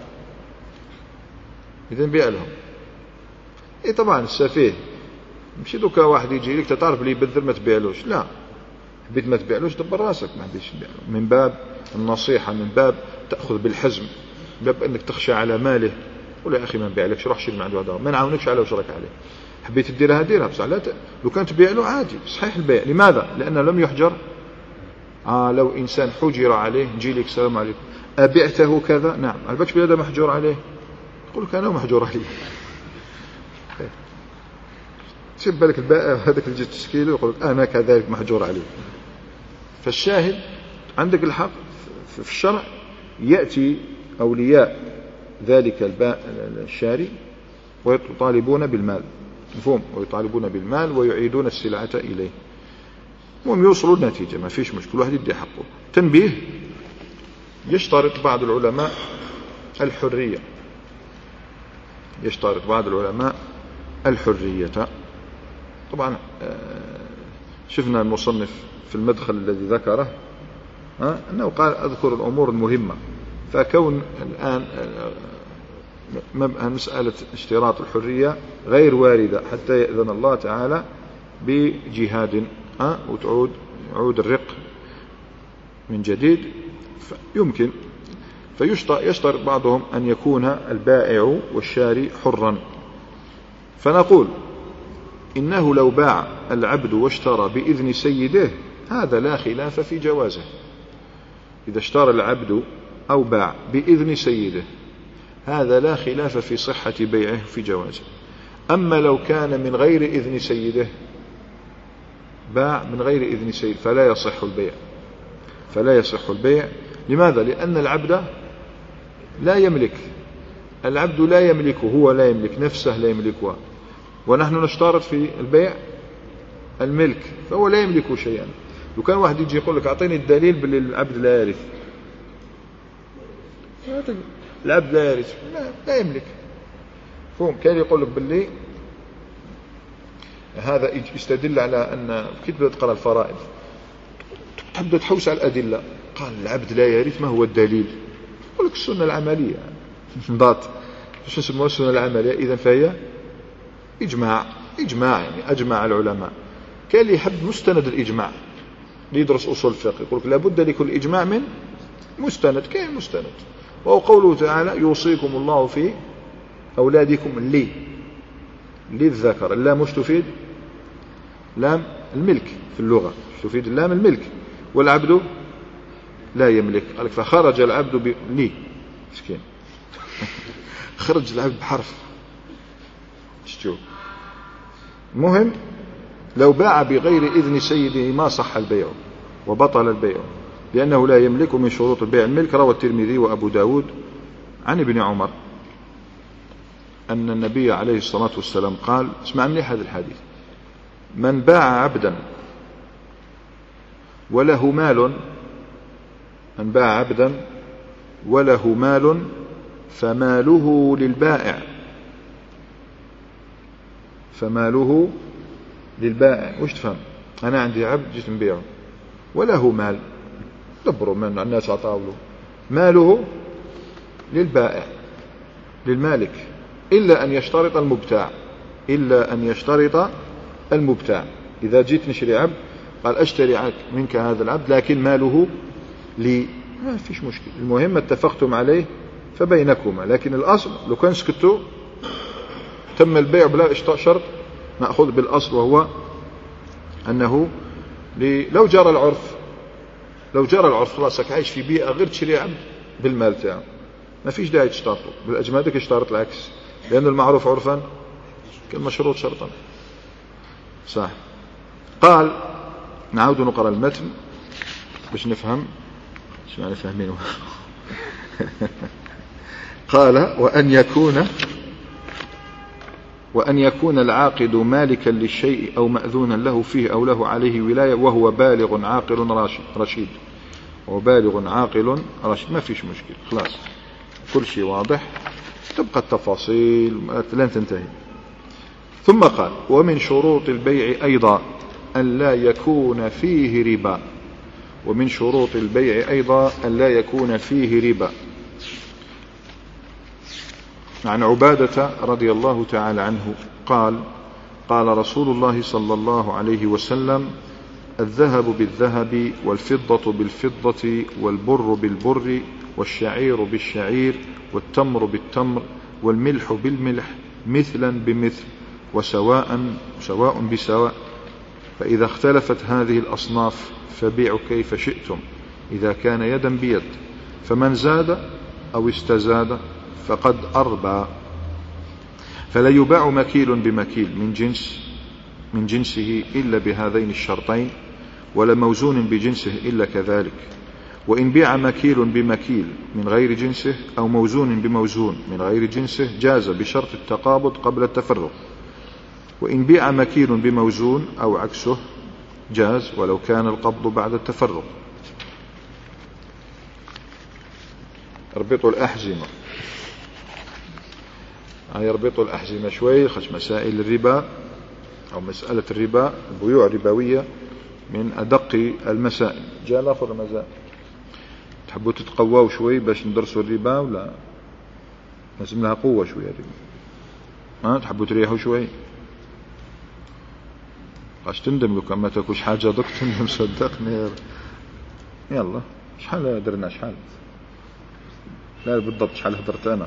إذن بيع لهم. طبعا السفيه مش دوكا واحد يجي لك تعرف لي يبذر ما تبيعلوش، لا، حبيت ما تبيعلوش دبر راسك، ما حدش يبيعلو، من باب النصيحة، من باب تأخذ بالحزم، من باب أنك تخشى على ماله. ولا يا أخي ما نبيعلكش، روح شيل من عنده هذا، ما نعاونكش على وشرك عليه، حبيت تديرها ديرها، بصح لو كان تبيع له عادي صحيح البيع. لماذا؟ لأنه لم يحجر. لو إنسان حجر عليه نجي لك السلام عليكم أبعته كذا، نعم، البكش بهذا محجور عليه، يقول لك أنا محجور عليه. تسيب بالك البائع هذاك اللي جيت تشكيله يقول لك أنا كذلك محجور عليه. فالشاهد عندك الحق في الشرع، يأتي أولياء ذلك الشاري ويطالبون بالمال، مفهوم، ويطالبون بالمال ويعيدون السلعة إليه، وهم يوصلوا النتيجة، ما فيش مشكلة، واحد يدي حقه. تنبيه، يشترط بعض العلماء الحرية، يشترط بعض العلماء الحرية. طبعا شفنا المصنف في المدخل الذي ذكره أنه قال أذكر الأمور المهمة. فكون الآن مسألة اشتراط الحرية غير واردة حتى يأذن الله تعالى بجهاد وتعود الرق من جديد، يمكن فيشترط بعضهم أن يكون البائع والشاري حرا. فنقول إنه لو باع العبد واشترى بإذن سيده هذا لا خلاف في جوازه. إذا اشترى العبد أو باع بإذن سيده هذا لا خلاف في صحة بيعه في جوازه. أما لو كان من غير إذن سيده، باع من غير إذن سيده، فلا يصح البيع. لماذا؟ لأن العبد لا يملك، العبد لا يملكه، هو لا يملك نفسه، لا يملكها، ونحن نشترط في البيع الملك، فهو لا يملك شيئا. لو كان واحد يجي يقول لك أعطيني الدليل باللي العبد لا يرث، العبد لا يرث، لا يملك. فهم كان يقول لك باللي هذا يستدل على أن كيف بدأت تقرأ الفرائض تبدأ تحوس على الأدلة. قال العبد لا يرث، ما هو الدليل؟ يقول لك السنة العملية ضات. شو اسمها السنة العملية؟ إذن فهي إجماع يعني أجمع العلماء. كان اللي يحب مستند الإجماع ليدرس أصول الفقه يقول لك لابد لكل إجماع من مستند. كاين مستند، وهو قوله تعالى يوصيكم الله في أولادكم للذكر. اللام مش تفيد لام الملك في اللغة، مش تفيد اللام الملك، والعبد لا يملك. قال لك فخرج العبد مسكين خرج العبد بحرف شتو. المهم لو باع بغير إذن سيده ما صح البيع وبطل البيع لأنه لا يملك. من شروط البيع الملك. روى الترمذي وأبو داود عن ابن عمر أن النبي عليه الصلاة والسلام قال، اسمع مني هذا الحديث: من باع عبدا وله مال، من باع عبدا وله مال فماله للبائع، فماله للبائع. وش تفهم؟ أنا عندي عبد جيت نبيعه وله مال، دبروا من الناس عطاوله، ماله للبائع للمالك، إلا أن يشترط المبتاع. إذا جيت نشري عبد قال أشتري منك هذا العبد لكن ماله لي، ما فيش مشكلة، المهم اتفقتم عليه فبينكما. لكن الأصل لو كان سكتوا تم البيع بلا شرط نأخذ بالأصل، وهو أنه لو جرى العرف خلاصك عايش في بيئة غير تشري عبد بالمال تاعه ما فيش داعي تشترطه. بالأجمادك اشترط العكس، لأن المعروف عرفا كالمشروط شرطا. صح. قال نعود نقرأ المتن باش نفهم شو يعني فاهمينه. قال وأن يكون العاقد مالكا للشيء أو مأذونا له فيه أو له عليه ولاية وهو بالغ عاقل رشيد. ما فيش مشكلة، خلاص كل شيء واضح، تبقى التفاصيل لن تنتهي. ثم قال ومن شروط البيع أيضا أن لا يكون فيه ربا. ومن شروط البيع أيضا أن لا يكون فيه ربا. عن عبادة رضي الله تعالى عنه قال قال رسول الله صلى الله عليه وسلم: الذهب بالذهب والفضة بالفضة والبر بالبر والشعير بالشعير والتمر بالتمر والملح بالملح مثلا بمثل وسواء بسواء. فإذا اختلفت هذه الأصناف فبيعوا كيف شئتم إذا كان يدا بيد، فمن زاد أو استزاد فقد أربى. فلا يباع مكيل بمكيل من جنسه إلا بهذين الشرطين، ولا موزون بجنسه إلا كذلك. وإن بيع مكيل بمكيل من غير جنسه أو موزون بموزون من غير جنسه جاز بشرط التقابض قبل التفرق. وإن بيع مكيل بموزون أو عكسه جاز ولو كان القبض بعد التفرق. ربطوا الأحزمة، يربطوا الأحزمة شوي، خش مسائل الربا أو مسألة الربا، البيوع الربوية من أدق المسائل. جاء الآخر المسائل تحبوا تتقواوا شوي باش ندرسوا الربا ولا لازم لها قوة شوي الربا؟ تحبوا تريحوا شوي؟ باش تندم لو كان ما تاكلش حاجة ضك تندم صدقني. يلا شحال درنا شحال؟ لا بالضبط شحال هدرت أنا؟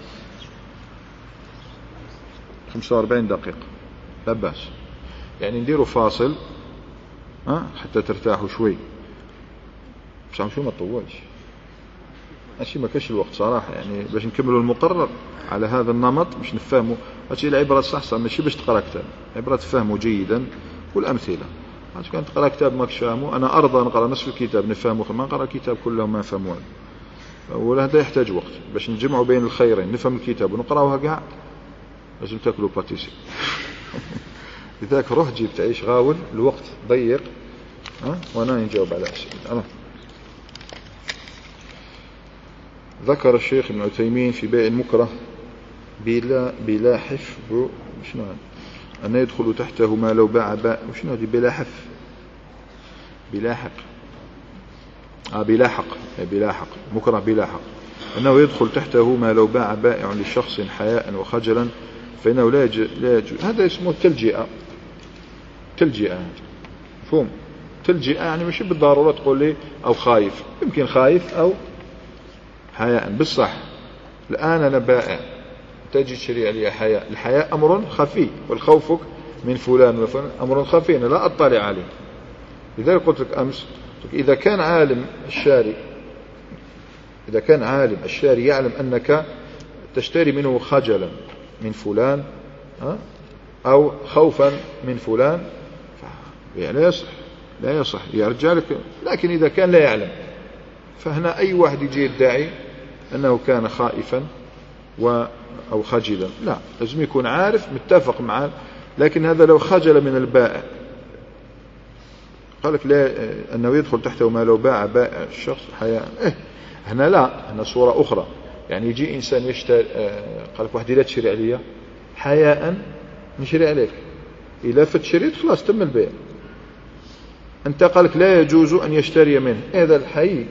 45 دقيقة لا بأس، يعني نديروا فاصل حتى ترتاحوا شوي باش شو ما تطولش. ماشي ما كاش الوقت صراحة، يعني باش نكملوا المقرر على هذا النمط باش نفهموا. هادشي العبرة صح ماشي باش تقرا كتاب، عبرة تفهموا جيدا والأمثلة. هاش كان تقرا كتاب ماكش فاهمه، أنا أرضى نقرا نصف الكتاب نفهمه، ما نقرا الكتاب كله ما نفهموه. وهذا يحتاج وقت باش نجمعوا بين الخيرين، نفهم الكتاب ونقراوها كاع. لازم تاكلوا باتيسي. لذلك روح جيب تعيش غاول، الوقت ضيق وانا نجاوب على أسئلة. ذكر الشيخ ابن عثيمين في بيع المكره بلا حف شنو أن يدخل تحته ما لو باع وشنو هذه بلا حف بلاحق بلاحق مكره بلاحق، أنه يدخل تحته ما لو باع بائع لشخص حياء وخجلا فإنه لا يجوز. هذا اسمه تلجئة مفهوم؟ تلجئة يعني مش بالضرورة تقول لي أو خايف، يمكن خايف أو حياء بالصح. الآن أنا بائع تجي تشري علي حياء، الحياء أمر خفي والخوفك من فلان وفلان أمر خفي أنا لا أطلع عليه. لذلك قلت لك أمس إذا كان عالم الشاري يعلم أنك تشتري منه خجلا من فلان أو خوفا من فلان يعني لا يصح يرجع لك. لكن إذا كان لا يعلم فهنا أي واحد يجي يدعي أنه كان خائفا أو خجلا، لا لازم يكون عارف متفق معه. لكن هذا لو خجل من البائع قالك لا أنه يدخل تحته ما لو باع بائع الشخص حياء، هنا لا، هنا صورة أخرى. يعني يجي إنسان يشتري قالك واحد لا تشري عليا حياء نشري عليك، إذا فتشريت خلاص تم البيع. أنت قالك لا يجوز أن يشتري منه، هذا الحي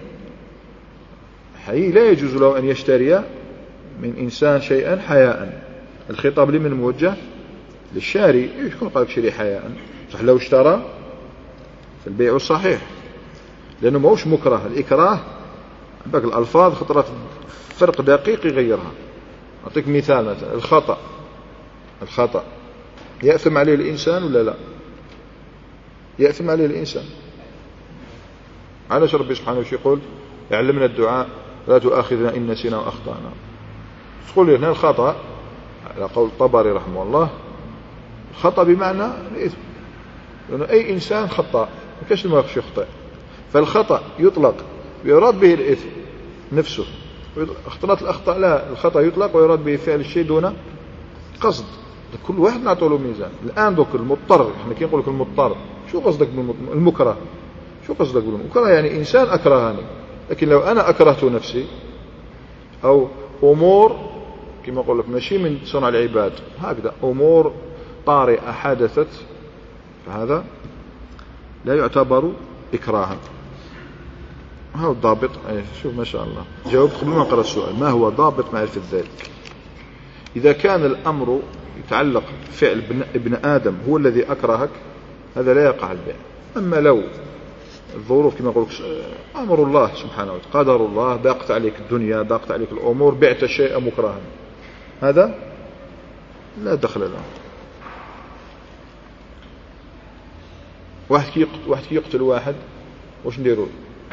لا يجوز له أن يشتري من إنسان شيئا حياء. الخطاب لمن موجه؟ للشاري. يكون قالك شري حياء صح لو اشترى فالبيع صحيح، لأنه ما هوش مكره. الإكراه باقي الألفاظ خطرت فرق دقيق يغيرها. أعطيك مثال، مثلا الخطأ يأثم عليه الإنسان ولا لا؟ يأثم عليه الإنسان. علاش ربي سبحانه يقول يعلمنا الدعاء لا تؤاخذنا إن نسينا وأخطأنا؟ تقول هنا الخطأ على قول الطبري رحمه الله، الخطأ بمعنى الإثم، لأنه أي إنسان خطأ ما كاش ما يخطئ. فالخطأ يطلق ويراد به الإثم نفسه. اختلاط الأخطاء لا، الخطأ يطلق ويراد به فعل الشيء دون قصد. كل واحد نعطوا له ميزان. الآن دوك المضطر، احنا كي نقول لك المضطر شو قصدك بالمكره؟ شو قصدك بالمكره؟ يعني إنسان أكرهني. لكن لو أنا أكرهت نفسي أو أمور كما أقول لك ماشي من صنع العباد، هكذا أمور طارئة حدثت، فهذا لا يعتبر إكراها. هذا الضابط. شوف ما شاء الله جاوبت قبل ما أقرأ السؤال. ما هو ضابط معرفة ذلك؟ إذا كان الأمر يتعلق فعل ابن آدم هو الذي أكرهك هذا لا يقع البيع. أما لو الظروف كما أقول أمر الله سبحانه وتعالى، قدر الله، ضاقت عليك الدنيا، ضاقت عليك الأمور، بعت الشيء مكرها، هذا لا دخل له. واحد كي يقتل واحد واش نديروا؟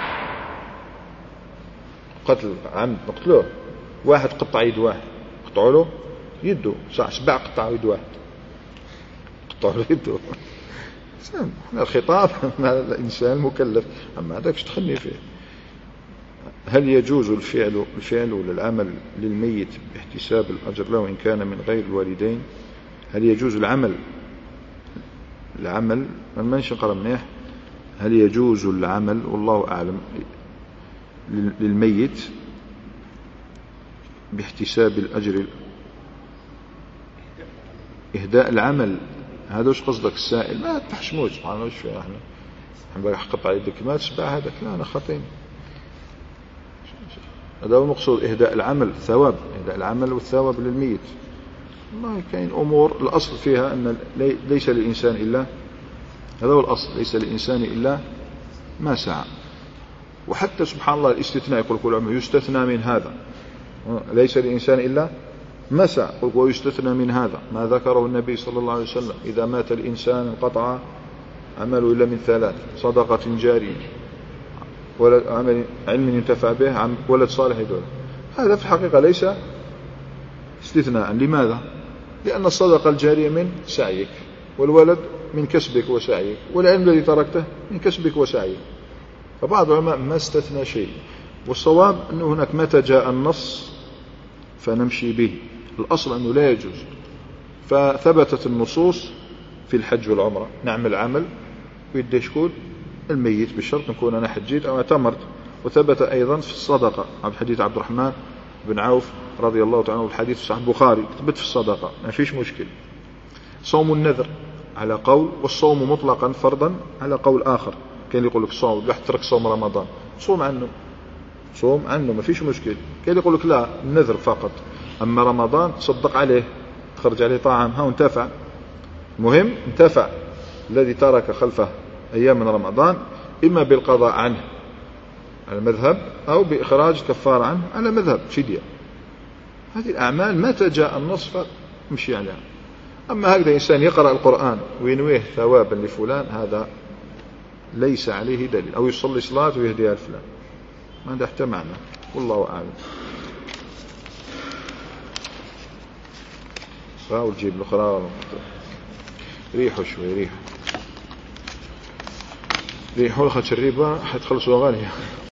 قتل عمد نقتلوه. واحد قطع يد واحد قطعوا له يده، صح 7 قطع يد واحد قطعوا له يده. الخطاب مع الإنسان المكلف، أما هذاك ايش تخلي فيه؟ هل يجوز الفعل ولا العمل للميت باحتساب الأجر له إن كان من غير الوالدين؟ هل يجوز العمل من منش نقرأ منيح، هل يجوز العمل والله أعلم للميت باحتساب الأجر؟ إهداء العمل، هذا وش قصدك السائل؟ ما تحشموش سبحان الله. وش فيه احنا قطع يدك ما تشبع هذاك، لا أنا خطيني. هذا هو المقصود، إهداء العمل ثواب، إهداء العمل والثواب للميت. ما كاين أمور الأصل فيها أن ليس للإنسان إلا، هذا هو الأصل، ليس للإنسان إلا ما سعى. وحتى سبحان الله الاستثناء، يقول كل عمر يستثنى من هذا، ليس للإنسان إلا ما سعى، يقول ويستثنى من هذا ما ذكره النبي صلى الله عليه وسلم: إذا مات الإنسان انقطع عمله إلا من ثلاث: صدقة جارية، ولد علم ينتفع به، ولد صالح يدعو. هذا في الحقيقة ليس استثناء. لماذا؟ لأن الصدقة الجارية من سعيك، والولد من كسبك وسعيك، والعلم الذي تركته من كسبك وسعيك. فبعض العلماء ما استثنى شيء، والصواب أنه هناك متى جاء النص فنمشي به، الأصل أنه لا يجوز. فثبتت النصوص في الحج والعمرة نعمل عمل ويدي شكون الميت، بالشرط نكون أنا حجيت أو اعتمرت. وثبت أيضا في الصدقة حديث عبد الرحمن بن عوف رضي الله تعالى عنه، الحديث في صحيح البخاري، ثبت في الصدقة ما فيش مشكل. صوم النذر على قول، والصوم مطلقا فرضا على قول آخر. كان يقول لك صوم لا تترك صوم رمضان، صوم عنه، صوم عنه ما فيش مشكل. كان يقول لك لا النذر فقط، أما رمضان تصدق عليه، تخرج عليه طعام، ها انتفع. مهم انتفع الذي ترك خلفه أيام من رمضان، إما بالقضاء عنه على المذهب أو بإخراج كفارة عنه على مذهب فدية. هذه الأعمال متى جاء النص فمشي عليها. أما هكذا إنسان يقرأ القرآن وينويه ثوابا لفلان، هذا ليس عليه دليل. أو يصلي صلاة ويهديها لفلان، ما عنده حتى معنى. والله أعلم. فاول جيب الأخرى، ريحوا شوي، ريحوا لخدش الريبة حتخلصوا غالية.